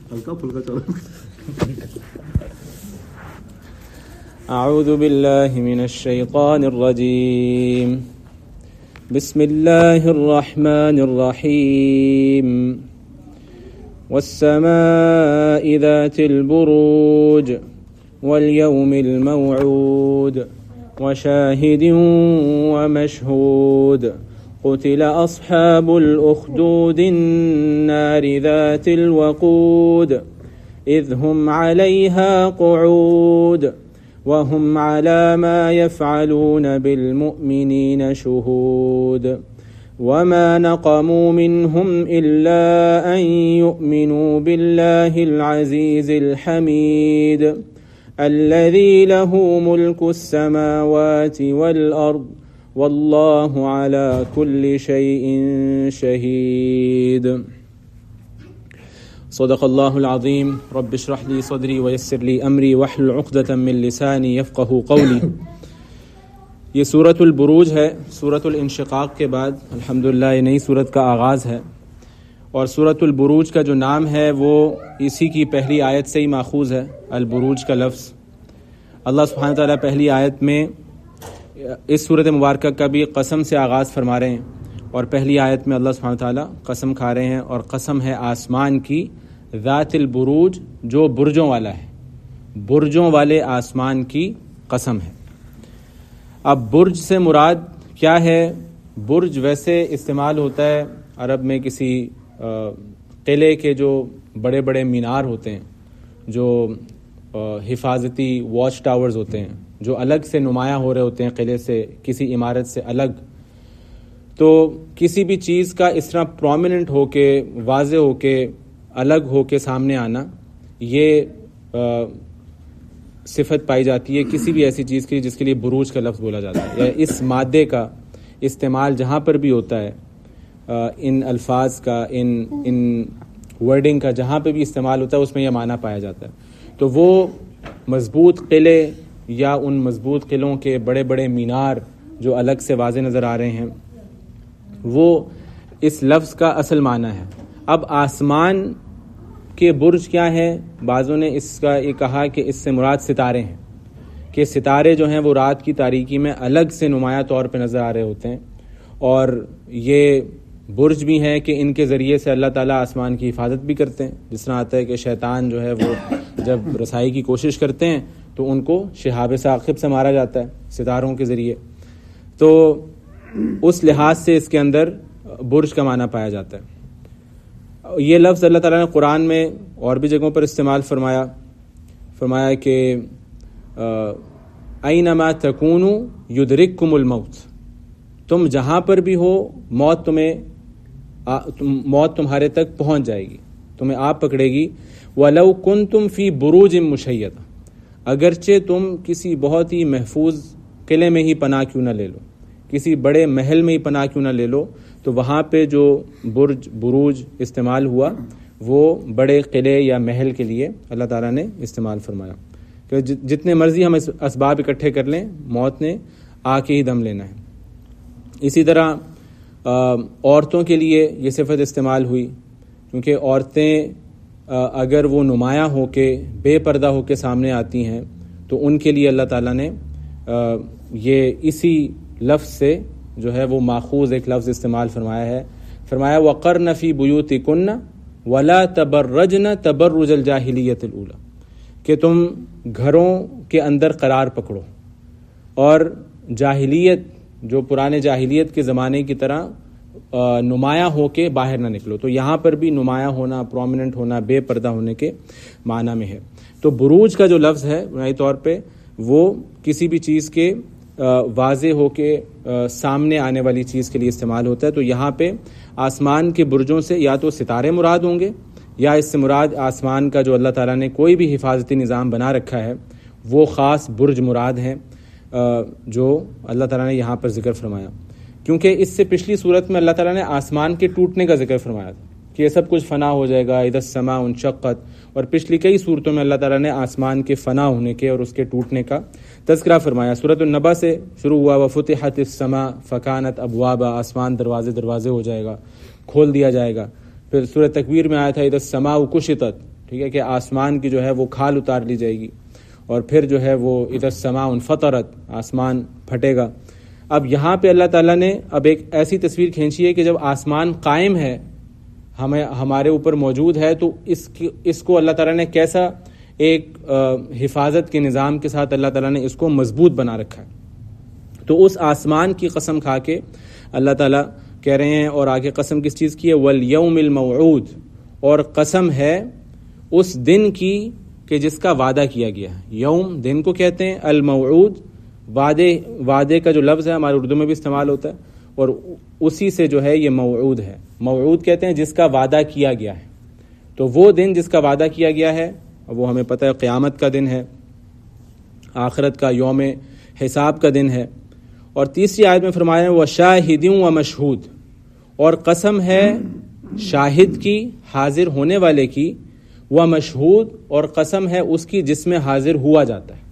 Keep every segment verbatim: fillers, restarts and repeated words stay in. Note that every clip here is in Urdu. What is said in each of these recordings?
ہلکا پھلکا چلو. اعوذ باللہ من الشیطان الرجیم. بسم اللہ الرحمن الرحیم. والسماء ذات البروج واليوم الموعود وشاهد ومشهود. قتل أصحاب الأخدود النار ذات الوقود إذ هم عليها قعود وهم على ما يفعلون بالمؤمنين شهود. وما نقموا منهم إلا أن يؤمنوا بالله العزيز الحميد الذي له ملك السماوات والأرض والله على كل شيء شهيد. صدق الله العظيم. رب اشرح لي صدري ويسر لي أمري واحلل عقدة من لساني يفقهوا قولي. یہ سورۃ البروج ہے. سورۃ الانشقاق کے بعد الحمدللہ یہ نئی سورت کا آغاز ہے، اور سورۃ البروج کا جو نام ہے وہ اسی کی پہلی آیت سے ہی ماخوذ ہے. البروج کا لفظ اللہ سبحانہ تعالیٰ پہلی آیت میں اس سورۃ مبارکہ کا بھی قسم سے آغاز فرما رہے ہیں، اور پہلی آیت میں اللہ سبحانہ تعالیٰ قسم کھا رہے ہیں، اور قسم ہے آسمان کی، ذات البروج جو برجوں والا ہے، برجوں والے آسمان کی قسم ہے. اب برج سے مراد کیا ہے؟ برج ویسے استعمال ہوتا ہے عرب میں کسی قلعے کے جو بڑے بڑے مینار ہوتے ہیں، جو حفاظتی واچ ٹاورز ہوتے ہیں، جو الگ سے نمایاں ہو رہے ہوتے ہیں قلعے سے، کسی عمارت سے الگ. تو کسی بھی چیز کا اس طرح پرومیننٹ ہو کے، واضح ہو کے، الگ ہو کے سامنے آنا، یہ صفت پائی جاتی ہے کسی بھی ایسی چیز کی جس کے لیے بروج کا لفظ بولا جاتا ہے، یا اس مادے کا استعمال جہاں پر بھی ہوتا ہے، ان الفاظ کا، ان ان ورڈنگ کا جہاں پہ بھی استعمال ہوتا ہے، اس میں یہ معنی پایا جاتا ہے. تو وہ مضبوط قلعے یا ان مضبوط قلعوں کے بڑے بڑے مینار جو الگ سے واضح نظر آ رہے ہیں، وہ اس لفظ کا اصل معنی ہے. اب آسمان کے برج کیا ہے؟ بعضوں نے اس کا یہ کہا کہ اس سے مراد ستارے ہیں، کہ ستارے جو ہیں وہ رات کی تاریکی میں الگ سے نمایاں طور پہ نظر آ رہے ہوتے ہیں، اور یہ برج بھی ہیں کہ ان کے ذریعے سے اللہ تعالیٰ آسمان کی حفاظت بھی کرتے ہیں. جس طرح آتا ہے کہ شیطان جو ہے وہ جب رسائی کی کوشش کرتے ہیں تو ان کو شہاب ثاقب سے مارا جاتا ہے ستاروں کے ذریعے. تو اس لحاظ سے اس کے اندر برج کا معنی پایا جاتا ہے. یہ لفظ اللہ تعالیٰ نے قرآن میں اور بھی جگہوں پر استعمال فرمایا فرمایا کہ اینما تکونوا یدرککم الموت، تم جہاں پر بھی ہو موت تمہیں موت تمہارے تک پہنچ جائے گی، تمہیں آپ پکڑے گی. وَلَوْ كُنْتُمْ فِي بُرُوجٍ مُشَيَّدَةٍ، اگرچہ تم کسی بہت ہی محفوظ قلعے میں ہی پناہ کیوں نہ لے لو، کسی بڑے محل میں ہی پناہ کیوں نہ لے لو، تو وہاں پہ جو برج بروج استعمال ہوا وہ بڑے قلعے یا محل کے لیے اللہ تعالیٰ نے استعمال فرمایا، کہ جتنے مرضی ہم اسباب اکٹھے کر لیں، موت نے آ کے ہی دم لینا ہے. اسی طرح عورتوں کے لیے یہ صفت استعمال ہوئی، کیونکہ عورتیں اگر وہ نمایاں ہو کے بے پردہ ہو کے سامنے آتی ہیں تو ان کے لیے اللہ تعالیٰ نے یہ اسی لفظ سے جو ہے وہ ماخوذ ایک لفظ استعمال فرمایا ہے. فرمایا وَقَرْنَ فِي بُيُوتِكُنَّ وَلَا تَبَرَّجْنَ تَبَرُّجَ الْجَاهِلِيَّةِ الْأُولَى، کہ تم گھروں کے اندر قرار پکڑو اور جاہلیت، جو پرانے جاہلیت کے زمانے کی طرح نمایاں ہو کے باہر نہ نکلو. تو یہاں پر بھی نمایاں ہونا، پرومیننٹ ہونا، بے پردہ ہونے کے معنی میں ہے. تو بروج کا جو لفظ ہے بنیادی طور پہ وہ کسی بھی چیز کے واضح ہو کے سامنے آنے والی چیز کے لیے استعمال ہوتا ہے. تو یہاں پہ آسمان کے برجوں سے یا تو ستارے مراد ہوں گے، یا اس سے مراد آسمان کا جو اللہ تعالیٰ نے کوئی بھی حفاظتی نظام بنا رکھا ہے وہ خاص برج مراد ہیں جو اللہ تعالیٰ نے یہاں پر ذکر فرمایا. کیونکہ اس سے پچھلی صورت میں اللہ تعالیٰ نے آسمان کے ٹوٹنے کا ذکر فرمایا تھا کہ یہ سب کچھ فنا ہو جائے گا، اذا السماء انشقت، اور پچھلی کئی صورتوں میں اللہ تعالیٰ نے آسمان کے فنا ہونے کے اور اس کے ٹوٹنے کا تذکرہ فرمایا. سورۃ النبا سے شروع ہوا وفتحت السماء فکانت ابوابا، آسمان دروازے دروازے ہو جائے گا، کھول دیا جائے گا. پھر سورۃ تکویر میں آیا تھا اذا السماء کشطت، ٹھیک ہے، کہ آسمان کی جو ہے وہ کھال اتار لی جائے گی اور پھر جو ہے وہ اذا السماء انفطرت، آسمان پھٹے گا۔ اب یہاں پہ اللہ تعالیٰ نے اب ایک ایسی تصویر کھینچی ہے کہ جب آسمان قائم ہے، ہمیں ہمارے اوپر موجود ہے، تو اس کی اس کو اللہ تعالیٰ نے کیسا ایک حفاظت کے نظام کے ساتھ اللہ تعالیٰ نے اس کو مضبوط بنا رکھا ہے۔ تو اس آسمان کی قسم کھا کے اللہ تعالیٰ کہہ رہے ہیں، اور آگے قسم کس چیز کی ہے؟ والیوم الموعود، اور قسم ہے اس دن کی کہ جس کا وعدہ کیا گیا ہے۔ یوم دن کو کہتے ہیں، الموعود وعدے وعدے کا جو لفظ ہے ہمارے اردو میں بھی استعمال ہوتا ہے، اور اسی سے جو ہے یہ موعود ہے۔ موعود کہتے ہیں جس کا وعدہ کیا گیا ہے۔ تو وہ دن جس کا وعدہ کیا گیا ہے وہ ہمیں پتہ ہے قیامت کا دن ہے، آخرت کا یوم حساب کا دن ہے۔ اور تیسری آیت میں فرمایا ہے وَشَاهِدٍ وَمَشْهُودٍ، اور قسم ہے شاہد کی، حاضر ہونے والے کی، وَمَشْهُود، اور قسم ہے اس کی جس میں حاضر ہوا جاتا ہے۔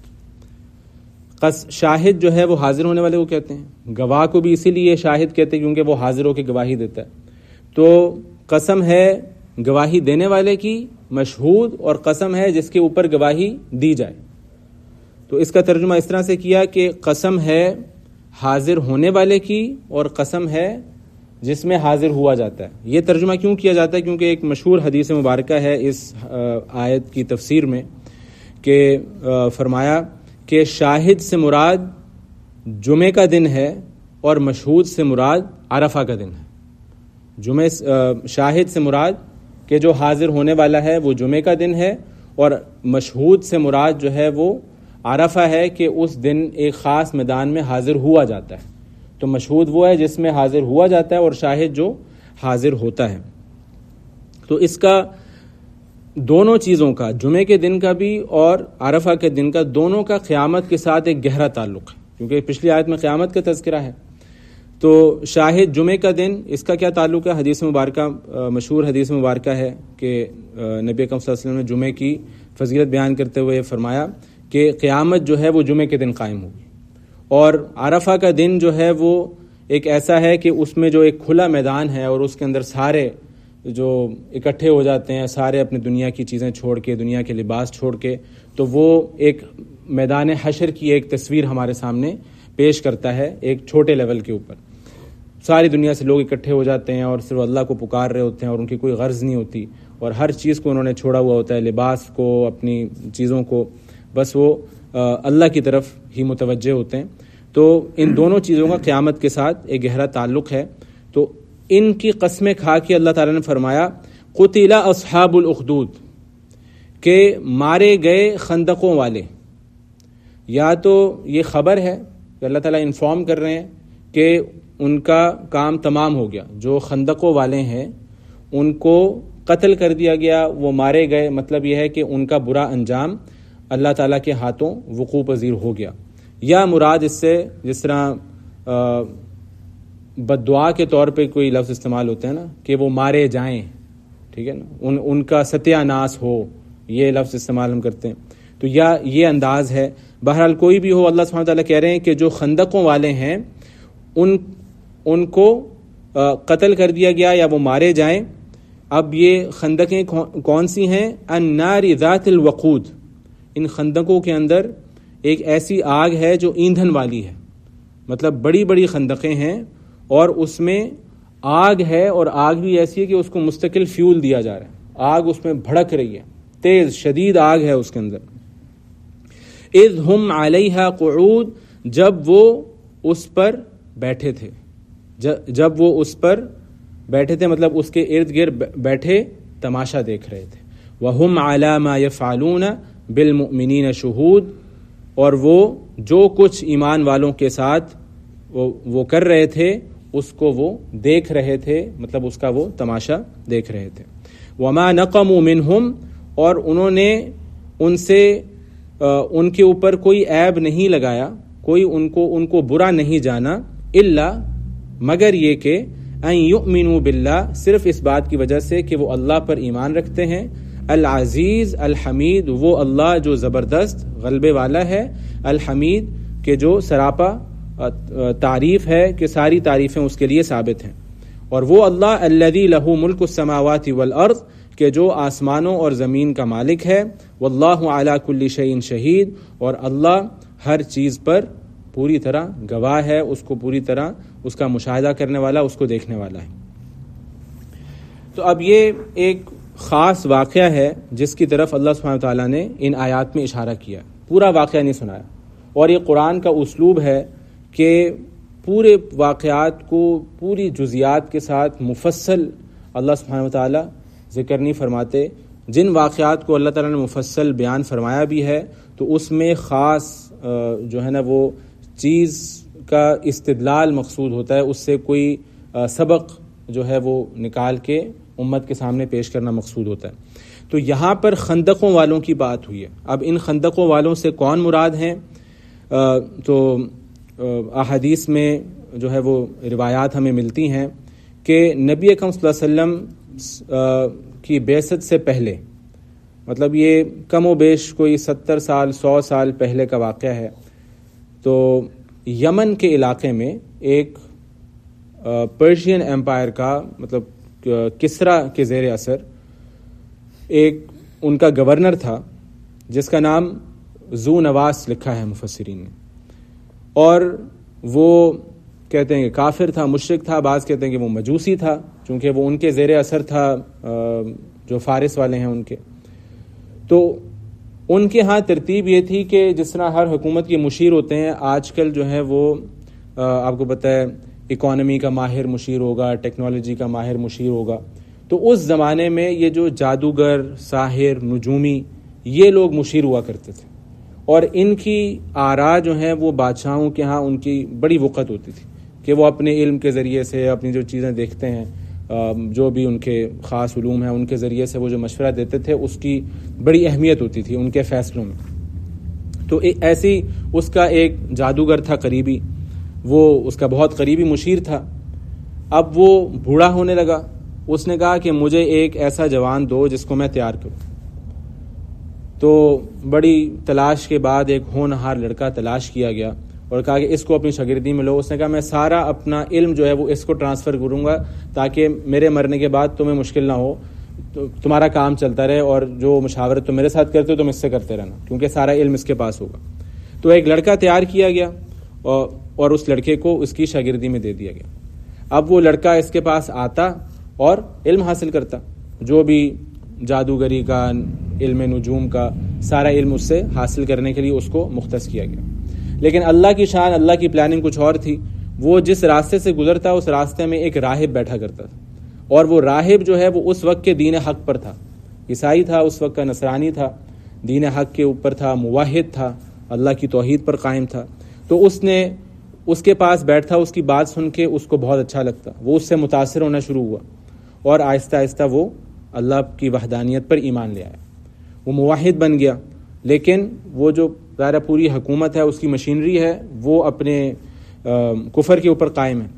شاہد جو ہے وہ حاضر ہونے والے کو کہتے ہیں، گواہ کو بھی اسی لیے شاہد کہتے ہیں کیونکہ وہ حاضر ہو کے گواہی دیتا ہے۔ تو قسم ہے گواہی دینے والے کی، مشہود، اور قسم ہے جس کے اوپر گواہی دی جائے۔ تو اس کا ترجمہ اس طرح سے کیا کہ قسم ہے حاضر ہونے والے کی، اور قسم ہے جس میں حاضر ہوا جاتا ہے۔ یہ ترجمہ کیوں کیا جاتا ہے؟ کیونکہ ایک مشہور حدیث مبارکہ ہے اس آیت کی تفسیر میں کہ فرمایا کہ شاہد سے مراد جمعے کا دن ہے اور مشہود سے مراد عرفہ کا دن ہے۔ جمعے شاہد سے مراد کہ جو حاضر ہونے والا ہے وہ جمعے کا دن ہے، اور مشہود سے مراد جو ہے وہ عرفہ ہے کہ اس دن ایک خاص میدان میں حاضر ہوا جاتا ہے۔ تو مشہود وہ ہے جس میں حاضر ہوا جاتا ہے، اور شاہد جو حاضر ہوتا ہے۔ تو اس کا دونوں چیزوں کا، جمعے کے دن کا بھی اور عرفہ کے دن کا، دونوں کا قیامت کے ساتھ ایک گہرا تعلق ہے، کیونکہ پچھلی آیت میں قیامت کا تذکرہ ہے۔ تو شاہد جمعے کا دن، اس کا کیا تعلق ہے؟ حدیث مبارکہ، مشہور حدیث مبارکہ ہے کہ نبی اکرم صلی اللہ علیہ وسلم نے جمعے کی فضیلت بیان کرتے ہوئے فرمایا کہ قیامت جو ہے وہ جمعے کے دن قائم ہوگی، اور عرفہ کا دن جو ہے وہ ایک ایسا ہے کہ اس میں جو ایک کھلا میدان ہے اور اس کے اندر سارے جو اکٹھے ہو جاتے ہیں، سارے اپنی دنیا کی چیزیں چھوڑ کے، دنیا کے لباس چھوڑ کے، تو وہ ایک میدان حشر کی ایک تصویر ہمارے سامنے پیش کرتا ہے۔ ایک چھوٹے لیول کے اوپر ساری دنیا سے لوگ اکٹھے ہو جاتے ہیں اور صرف اللہ کو پکار رہے ہوتے ہیں، اور ان کی کوئی غرض نہیں ہوتی، اور ہر چیز کو انہوں نے چھوڑا ہوا ہوتا ہے، لباس کو، اپنی چیزوں کو، بس وہ اللہ کی طرف ہی متوجہ ہوتے ہیں۔ تو ان دونوں چیزوں کا قیامت کے ساتھ ایک گہرا تعلق ہے۔ تو ان کی قسمیں کھا کے اللہ تعالیٰ نے فرمایا قتل اصحاب الاخدود، کہ مارے گئے خندقوں والے۔ یا تو یہ خبر ہے کہ اللہ تعالیٰ انفارم کر رہے ہیں کہ ان کا کام تمام ہو گیا، جو خندقوں والے ہیں ان کو قتل کر دیا گیا، وہ مارے گئے، مطلب یہ ہے کہ ان کا برا انجام اللہ تعالیٰ کے ہاتھوں وقوع پذیر ہو گیا۔ یا مراد اس سے جس طرح بد دعا کے طور پہ کوئی لفظ استعمال ہوتے ہیں نا کہ وہ مارے جائیں، ٹھیک ہے نا، ان ان کا ستیہ ناس ہو، یہ لفظ استعمال ہم کرتے ہیں۔ تو یا یہ انداز ہے۔ بہرحال کوئی بھی ہو، اللہ سبحانہ وتعالیٰ کہہ رہے ہیں کہ جو خندقوں والے ہیں ان ان کو قتل کر دیا گیا یا وہ مارے جائیں۔ اب یہ خندقیں کون سی ہیں؟ النار ذات الوقود، ان خندقوں کے اندر ایک ایسی آگ ہے جو ایندھن والی ہے، مطلب بڑی بڑی خندقیں ہیں اور اس میں آگ ہے، اور آگ بھی ایسی ہے کہ اس کو مستقل فیول دیا جا رہا ہے، آگ اس میں بھڑک رہی ہے، تیز شدید آگ ہے اس کے اندر۔ اذ ہم علیہا قعود، جب وہ اس پر بیٹھے تھے، جب وہ اس پر بیٹھے تھے مطلب اس کے ارد گرد بیٹھے تماشا دیکھ رہے تھے۔ وَهُمْ عَلَى مَا يَفْعَلُونَ بِالْمُؤْمِنِينَ شُهُودٌ، اور وہ جو کچھ ایمان والوں کے ساتھ وہ, وہ کر رہے تھے اس کو وہ دیکھ رہے تھے، مطلب اس کا وہ تماشا دیکھ رہے تھے۔ وَمَا نَقَمُوا مِنْهُمْ، اور انہوں نے ان سے ان کے اوپر کوئی عیب نہیں لگایا، کوئی ان کو ان کو برا نہیں جانا، الا مگر یہ کہ ان یؤمنوا باللہ، صرف اس بات کی وجہ سے کہ وہ اللہ پر ایمان رکھتے ہیں، العزیز الحمید، وہ اللہ جو زبردست غلبے والا ہے، الحمید کہ جو سراپا تعریف ہے، کہ ساری تعریفیں اس کے لیے ثابت ہیں، اور وہ اللہ الذی لہ ملک السماوات والارض، کہ جو آسمانوں اور زمین کا مالک ہے، واللہ علی کل شیء شہید، اور اللہ ہر چیز پر پوری طرح گواہ ہے، اس کو پوری طرح اس کا مشاہدہ کرنے والا، اس کو دیکھنے والا ہے۔ تو اب یہ ایک خاص واقعہ ہے جس کی طرف اللہ سبحانہ وتعالیٰ نے ان آیات میں اشارہ کیا، پورا واقعہ نہیں سنایا۔ اور یہ قرآن کا اسلوب ہے کہ پورے واقعات کو پوری جزیات کے ساتھ مفصل اللہ سبحانہ وتعالیٰ ذکر نہیں فرماتے۔ جن واقعات کو اللہ تعالیٰ نے مفصل بیان فرمایا بھی ہے تو اس میں خاص جو ہے نا وہ چیز کا استدلال مقصود ہوتا ہے، اس سے کوئی سبق جو ہے وہ نکال کے امت کے سامنے پیش کرنا مقصود ہوتا ہے۔ تو یہاں پر خندقوں والوں کی بات ہوئی ہے۔ اب ان خندقوں والوں سے کون مراد ہیں؟ تو احادیث میں جو ہے وہ روایات ہمیں ملتی ہیں کہ نبی اکرم صلی اللہ علیہ وسلم کی بعثت سے پہلے، مطلب یہ کم و بیش کوئی ستر سال سو سال پہلے کا واقعہ ہے، تو یمن کے علاقے میں ایک پرشین ایمپائر کا، مطلب کسرا کے زیر اثر ایک ان کا گورنر تھا جس کا نام ذو نواس لکھا ہے مفسرین نے، اور وہ کہتے ہیں کہ کافر تھا، مشرک تھا، بعض کہتے ہیں کہ وہ مجوسی تھا، چونکہ وہ ان کے زیر اثر تھا جو فارس والے ہیں ان کے۔ تو ان کے ہاں ترتیب یہ تھی کہ جس طرح ہر حکومت کے مشیر ہوتے ہیں، آج کل جو ہے وہ آپ کو پتہ ہے اکانومی کا ماہر مشیر ہوگا، ٹیکنالوجی کا ماہر مشیر ہوگا، تو اس زمانے میں یہ جو جادوگر، ساحر، نجومی، یہ لوگ مشیر ہوا کرتے تھے، اور ان کی آراء جو ہیں وہ بادشاہوں کے ہاں ان کی بڑی وقت ہوتی تھی کہ وہ اپنے علم کے ذریعے سے اپنی جو چیزیں دیکھتے ہیں، جو بھی ان کے خاص علوم ہیں ان کے ذریعے سے وہ جو مشورہ دیتے تھے اس کی بڑی اہمیت ہوتی تھی ان کے فیصلوں میں۔ تو ایسی اس کا ایک جادوگر تھا قریبی، وہ اس کا بہت قریبی مشیر تھا۔ اب وہ بوڑھا ہونے لگا، اس نے کہا کہ مجھے ایک ایسا جوان دو جس کو میں تیار کروں۔ تو بڑی تلاش کے بعد ایک ہونہار لڑکا تلاش کیا گیا اور کہا کہ اس کو اپنی شاگردی میں لو۔ اس نے کہا میں سارا اپنا علم جو ہے وہ اس کو ٹرانسفر کروں گا تاکہ میرے مرنے کے بعد تمہیں مشکل نہ ہو، تو تمہارا کام چلتا رہے، اور جو مشاورت تم میرے ساتھ کرتے ہو تم اس سے کرتے رہنا، کیونکہ سارا علم اس کے پاس ہوگا۔ تو ایک لڑکا تیار کیا گیا اور اس لڑکے کو اس کی شاگردی میں دے دیا گیا۔ اب وہ لڑکا اس کے پاس آتا اور علم حاصل کرتا، جو بھی جادوگری کا، علم نجوم کا سارا علم اس سے حاصل کرنے کے لیے اس کو مختص کیا گیا۔ لیکن اللہ کی شان، اللہ کی پلاننگ کچھ اور تھی۔ وہ جس راستے سے گزرتا اس راستے میں ایک راہب بیٹھا کرتا تھا، اور وہ راہب جو ہے وہ اس وقت کے دین حق پر تھا، عیسائی تھا اس وقت کا، نصرانی تھا، دین حق کے اوپر تھا، موحد تھا، اللہ کی توحید پر قائم تھا۔ تو اس نے اس کے پاس بیٹھا، اس کی بات سن کے اس کو بہت اچھا لگتا، وہ اس سے متاثر ہونا شروع ہوا، اور آہستہ آہستہ وہ اللہ کی وحدانیت پر ایمان لے آیا، وہ موحد بن گیا۔ لیکن وہ جو ظاہر پوری حکومت ہے، اس کی مشینری ہے، وہ اپنے کفر کے اوپر قائم ہے۔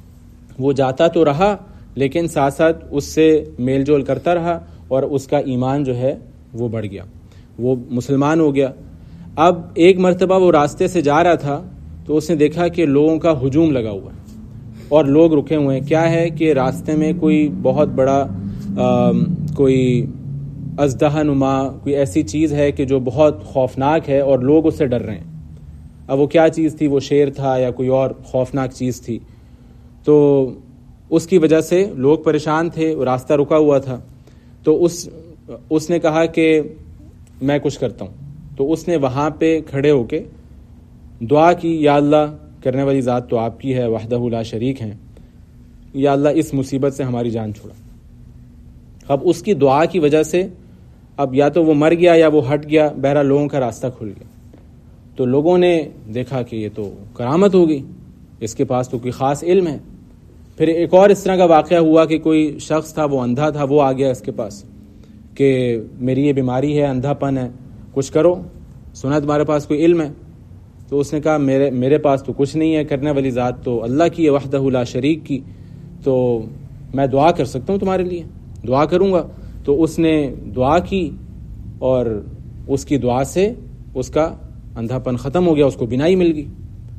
وہ جاتا تو رہا لیکن ساتھ ساتھ اس سے میل جول کرتا رہا، اور اس کا ایمان جو ہے وہ بڑھ گیا، وہ مسلمان ہو گیا۔ اب ایک مرتبہ وہ راستے سے جا رہا تھا تو اس نے دیکھا کہ لوگوں کا ہجوم لگا ہوا ہے اور لوگ رکے ہوئے ہیں۔ کیا ہے کہ راستے میں کوئی بہت بڑا کوئی ازدہا نما کوئی ایسی چیز ہے کہ جو بہت خوفناک ہے اور لوگ اس سے ڈر رہے ہیں۔ اب وہ کیا چیز تھی؟ وہ شیر تھا یا کوئی اور خوفناک چیز تھی؟ تو اس کی وجہ سے لوگ پریشان تھے، راستہ رکا ہوا تھا۔ تو اس اس نے کہا کہ میں کچھ کرتا ہوں۔ تو اس نے وہاں پہ کھڑے ہو کے دعا کی، یا اللہ، کرنے والی ذات تو آپ کی ہے، وحدہ لا شریک ہیں، یا اللہ اس مصیبت سے ہماری جان چھڑا۔ اب اس کی دعا کی وجہ سے اب یا تو وہ مر گیا یا وہ ہٹ گیا، بہرحال لوگوں کا راستہ کھل گیا۔ تو لوگوں نے دیکھا کہ یہ تو کرامت ہو گئی، اس کے پاس تو کوئی خاص علم ہے۔ پھر ایک اور اس طرح کا واقعہ ہوا کہ کوئی شخص تھا، وہ اندھا تھا، وہ آ گیا اس کے پاس کہ میری یہ بیماری ہے، اندھا پن ہے، کچھ کرو، سنا تمہارے پاس کوئی علم ہے۔ تو اس نے کہا میرے میرے پاس تو کچھ نہیں ہے، کرنے والی ذات تو اللہ کی ہے، وحدہ لا شریک کی، تو میں دعا کر سکتا ہوں تمہارے لیے، دعا کروں گا۔ تو اس نے دعا کی اور اس کی دعا سے اس کا اندھا پن ختم ہو گیا، اس کو بینائی مل گئی۔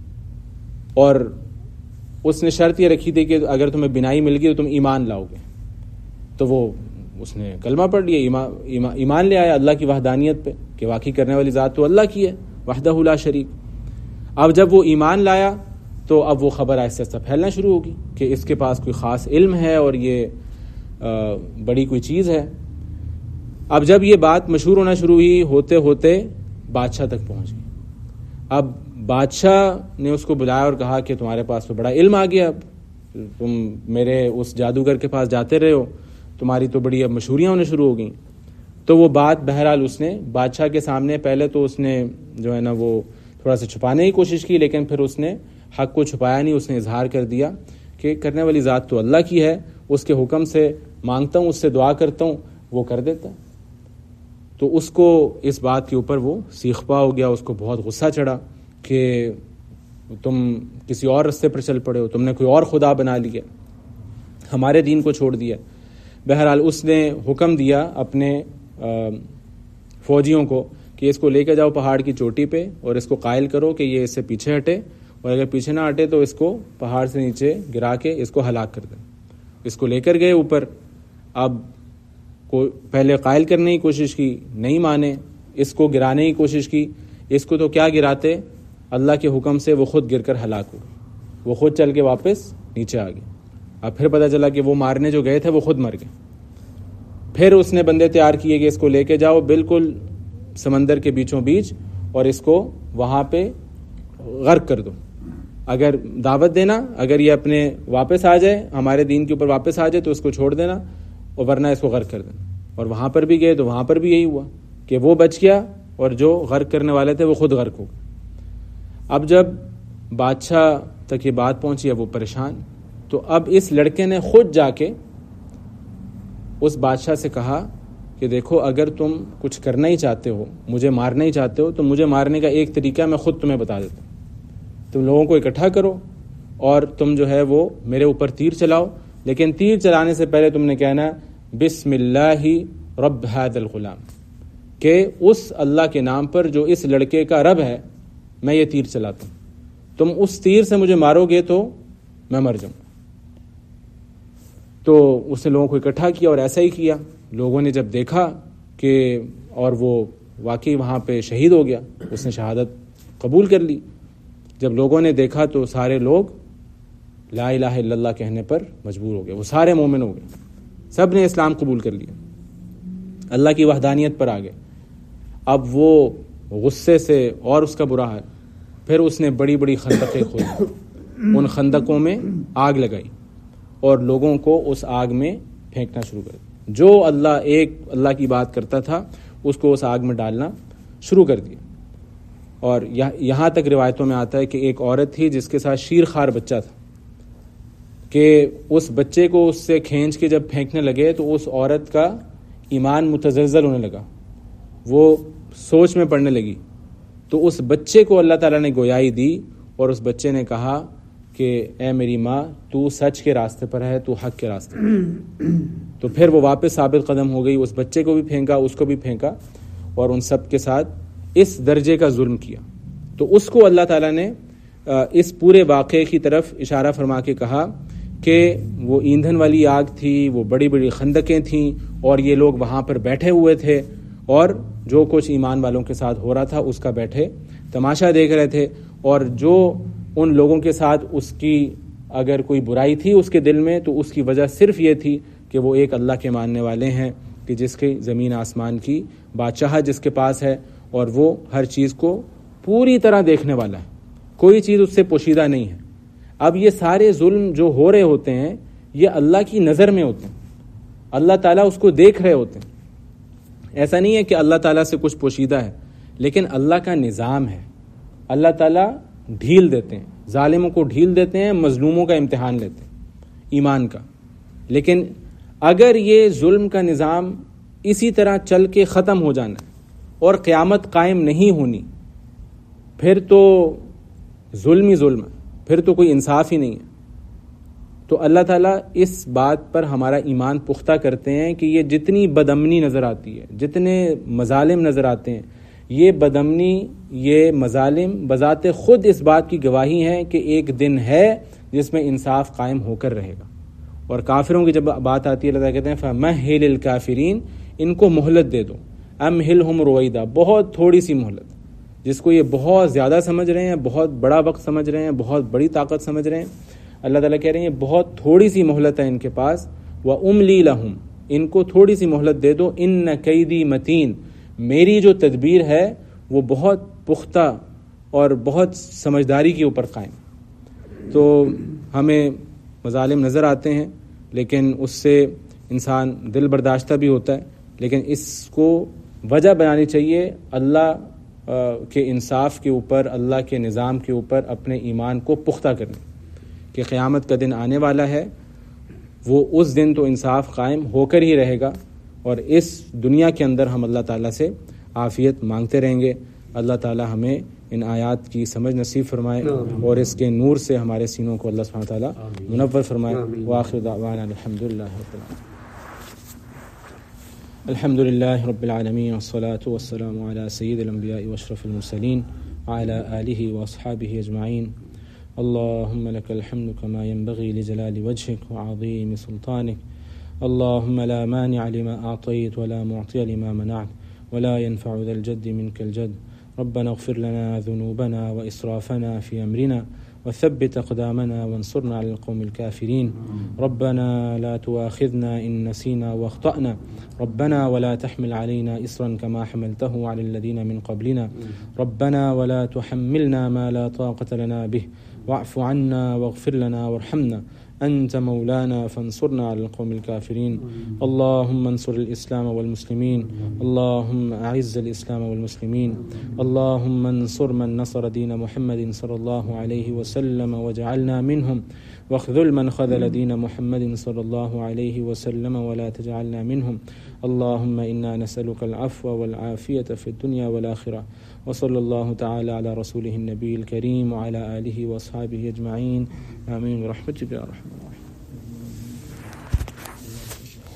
اور اس نے شرط یہ رکھی تھی کہ اگر تمہیں بینائی مل گئی تو تم ایمان لاؤ گے۔ تو وہ اس نے کلمہ پڑھ لیا, ایمان, ایمان, ایمان لے آیا اللہ کی وحدانیت پہ کہ واقعی کرنے والی ذات تو اللہ کی ہے, وحدہ لا شریک. اب جب وہ ایمان لایا تو اب وہ خبر آہستہ آہستہ پھیلنا شروع ہوگی کہ اس کے پاس کوئی خاص علم ہے اور یہ آ, بڑی کوئی چیز ہے. اب جب یہ بات مشہور ہونا شروع ہوئی, ہوتے ہوتے بادشاہ تک پہنچ گئی. اب بادشاہ نے اس کو بلایا اور کہا کہ تمہارے پاس تو بڑا علم آ گیا, اب تم میرے اس جادوگر کے پاس جاتے رہے ہو, تمہاری تو بڑی اب مشہوریاں ہونے شروع ہو گئیں. تو وہ بات بہرحال اس نے بادشاہ کے سامنے, پہلے تو اس نے جو ہے نا وہ تھوڑا سا چھپانے کی کوشش کی, لیکن پھر اس نے حق کو چھپایا نہیں, اس نے اظہار کر دیا کہ کرنے والی ذات تو اللہ کی ہے, اس کے حکم سے مانگتا ہوں, اس سے دعا کرتا ہوں, وہ کر دیتا ہے. تو اس کو اس بات کے اوپر وہ سیخ پا ہو گیا, اس کو بہت غصہ چڑھا کہ تم کسی اور رستے پر چل پڑے ہو, تم نے کوئی اور خدا بنا لیا, ہمارے دین کو چھوڑ دیا. بہرحال اس نے حکم دیا اپنے فوجیوں کو کہ اس کو لے کے جاؤ پہاڑ کی چوٹی پہ اور اس کو قائل کرو کہ یہ اس سے پیچھے ہٹے, اور اگر پیچھے نہ ہٹے تو اس کو پہاڑ سے نیچے گرا کے اس کو ہلاک کر دیں. اس کو لے کر گئے اوپر. اب کو پہلے قائل کرنے کی کوشش کی, نہیں مانے, اس کو گرانے کی کوشش کی. اس کو تو کیا گراتے, اللہ کے حکم سے وہ خود گر کر ہلاک ہو گئے, وہ خود چل کے واپس نیچے آ گئے. اب پھر پتہ چلا کہ وہ مارنے جو گئے تھے وہ خود مر گئے. پھر اس نے بندے تیار کیے کہ اس کو لے کے جاؤ بالکل سمندر کے بیچوں بیچ اور اس کو وہاں پہ غرق کر دو. اگر دعوت دینا, اگر یہ اپنے واپس آ جائے, ہمارے دین کے اوپر واپس آ جائے تو اس کو چھوڑ دینا, اور ورنہ اس کو غرق کر دینا. اور وہاں پر بھی گئے تو وہاں پر بھی یہی ہوا کہ وہ بچ گیا اور جو غرق کرنے والے تھے وہ خود غرق ہو گئے. اب جب بادشاہ تک یہ بات پہنچی, اب وہ پریشان. تو اب اس لڑکے نے خود جا کے اس بادشاہ سے کہا کہ دیکھو, اگر تم کچھ کرنا ہی چاہتے ہو, مجھے مارنا ہی چاہتے ہو, تو مجھے مارنے کا ایک طریقہ میں خود تمہیں بتا دیتا ہوں. تم لوگوں کو اکٹھا کرو اور تم جو ہے وہ میرے اوپر تیر چلاؤ, لیکن تیر چلانے سے پہلے تم نے کہنا بسم اللہ رب ھذا الغلام, کہ اس اللہ کے نام پر جو اس لڑکے کا رب ہے میں یہ تیر چلاتا ہوں. تم اس تیر سے مجھے مارو گے تو میں مر جاؤں. تو اس نے لوگوں کو اکٹھا کیا اور ایسا ہی کیا. لوگوں نے جب دیکھا کہ, اور وہ واقعی وہاں پہ شہید ہو گیا, اس نے شہادت قبول کر لی. جب لوگوں نے دیکھا تو سارے لوگ لا الہ الا اللہ کہنے پر مجبور ہو گئے, وہ سارے مومن ہو گئے, سب نے اسلام قبول کر لیا, اللہ کی وحدانیت پر آ گئے. اب وہ غصے سے اور اس کا برا ہے, پھر اس نے بڑی بڑی خندقیں کھودی, ان خندقوں میں آگ لگائی اور لوگوں کو اس آگ میں پھینکنا شروع کر دیا. جو اللہ ایک اللہ کی بات کرتا تھا اس کو اس آگ میں ڈالنا شروع کر دیا. اور یہاں تک روایتوں میں آتا ہے کہ ایک عورت تھی جس کے ساتھ شیر خوار بچہ تھا, کہ اس بچے کو اس سے کھینچ کے جب پھینکنے لگے تو اس عورت کا ایمان متزلزل ہونے لگا, وہ سوچ میں پڑنے لگی. تو اس بچے کو اللہ تعالیٰ نے گویائی دی اور اس بچے نے کہا کہ اے میری ماں, تو سچ کے راستے پر ہے, تو حق کے راستے پر. تو پھر وہ واپس ثابت قدم ہو گئی, اس بچے کو بھی پھینکا, اس کو بھی پھینکا, اور ان سب کے ساتھ اس درجے کا ظلم کیا. تو اس کو اللہ تعالیٰ نے اس پورے واقعے کی طرف اشارہ فرما کے کہا کہ وہ ایندھن والی آگ تھی, وہ بڑی بڑی خندقیں تھیں, اور یہ لوگ وہاں پر بیٹھے ہوئے تھے, اور جو کچھ ایمان والوں کے ساتھ ہو رہا تھا اس کا بیٹھے تماشا دیکھ رہے تھے. اور جو ان لوگوں کے ساتھ اس کی اگر کوئی برائی تھی اس کے دل میں, تو اس کی وجہ صرف یہ تھی کہ وہ ایک اللہ کے ماننے والے ہیں, کہ جس کے زمین آسمان کی بادشاہت جس کے پاس ہے, اور وہ ہر چیز کو پوری طرح دیکھنے والا ہے, کوئی چیز اس سے پوشیدہ نہیں ہے. اب یہ سارے ظلم جو ہو رہے ہوتے ہیں یہ اللہ کی نظر میں ہوتے ہیں, اللہ تعالیٰ اس کو دیکھ رہے ہوتے ہیں. ایسا نہیں ہے کہ اللہ تعالیٰ سے کچھ پوشیدہ ہے, لیکن اللہ کا نظام ہے. اللہ تعالیٰ ڈھیل دیتے ہیں, ظالموں کو ڈھیل دیتے ہیں, مظلوموں کا امتحان لیتے ہیں ایمان کا. لیکن اگر یہ ظلم کا نظام اسی طرح چل کے ختم ہو جانا ہے اور قیامت قائم نہیں ہونی, پھر تو ظلم ہی ظلم ہے, پھر تو کوئی انصاف ہی نہیں ہے. تو اللہ تعالیٰ اس بات پر ہمارا ایمان پختہ کرتے ہیں کہ یہ جتنی بدامنی نظر آتی ہے, جتنے مظالم نظر آتے ہیں, یہ بدامنی, یہ مظالم بذات خود اس بات کی گواہی ہیں کہ ایک دن ہے جس میں انصاف قائم ہو کر رہے گا, اور کافروں کی جب بات آتی ہے اللہ تعالیٰ کہتے ہیں فَمَهِّلِ الْكَافِرِينَ، ان کو مہلت دے دو، اَمْهِلْهُمْ رُوَيْدًا، بہت تھوڑی سی مہلت، جس کو یہ بہت زیادہ سمجھ رہے ہیں، بہت بڑا وقت سمجھ رہے ہیں، بہت بڑی طاقت سمجھ رہے ہیں، اللہ تعالیٰ کہہ رہے ہیں بہت تھوڑی سی مہلت ہے ان کے پاس، وَأُمْلِي لَهُمْ، ان کو تھوڑی سی مہلت دے دو، إِنَّ كَيْدِي مَتِينٌ، میری جو تدبیر ہے وہ بہت پختہ اور بہت سمجھداری کے اوپر قائم۔ تو ہمیں مظالم نظر آتے ہیں لیکن اس سے انسان دل برداشتہ بھی ہوتا ہے، لیکن اس کو وجہ بنانی چاہیے اللہ کے انصاف کے اوپر، اللہ کے نظام کے اوپر اپنے ایمان کو پختہ کرنے، کہ قیامت کا دن آنے والا ہے، وہ اس دن تو انصاف قائم ہو کر ہی رہے گا، اور اس دنیا کے اندر ہم اللہ تعالیٰ سے عافیت مانگتے رہیں گے۔ اللہ تعالیٰ ہمیں ان آیات کی سمجھ نصیب فرمائے اور اس کے نور سے ہمارے سینوں کو اللہ سبحانہ تعالیٰ منور فرمائے۔ وآخر دعوانا الحمدللہ رب العالمین، الحمد للہ رب العالمین، والصلاة والسلام علی سید الانبیاء واشرف المرسلین وعلی آلہ واصحابہ اجمعین۔ اللہم لک الحمد کما ينبغی لجلال وجہک وعظیم سلطانک، اللہم لا مانع لما اعطیت ولا معطی لما منعت ولا ينفع ذا الجد منك الجد، ربنا اغفر لنا ذنوبنا وإسرافنا في أمرنا وثبت أقدامنا وانصرنا على القوم الكافرين، ربنا لا تؤاخذنا إن نسينا واخطأنا، ربنا ولا تحمل علينا إصرا كما حملته على الذين من قبلنا، ربنا ولا تحملنا ما لا طاقة لنا به، واعف عنا واغفر لنا وارحمنا، أنت مولانا فانصرنا على القوم الكافرين، اللهم انصر الإسلام والمسلمين، اللهم أعز الإسلام والمسلمين، اللهم انصر من نصر دين محمد صلى الله عليه وسلم واجعلنا منهم، واخذل من خذل دين محمد صلى الله عليه وسلم ولا تجعلنا منهم، اللهم إنا نسألك العفو والعافية في الدنيا والآخرة، وصلى الله تعالى على رسوله النبي الكريم وعلى آله وأصحابه أجمعين، آمين برحمتك يا رحمن۔